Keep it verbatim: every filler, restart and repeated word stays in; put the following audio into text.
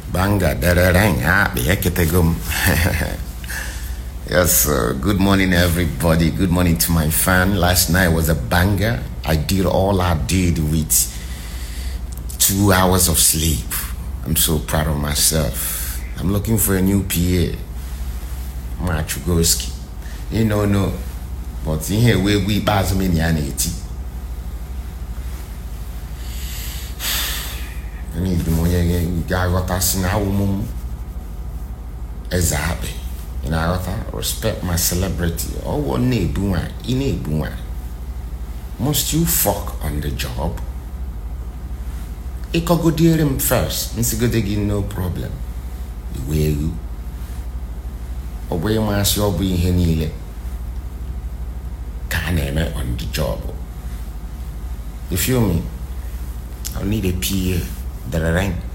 Banga derereng ah beheketegum. Yes, uh, good morning everybody. Good morning to my fan. Last night was a banger. I did all I did with two hours of sleep. I'm so proud of myself. I'm looking for a new P A. Machugoski. You know, no. But in here we we pass me eighty. I need the money again. I got us now. Exactly. And I got to respect my celebrity. Oh, what need do I? In a do I? Must you fuck on the job? I could go deal him first. It's good to get no problem. The way you. Or where my job be here? Can't name it on the job. You feel me? I need a P A. The rank.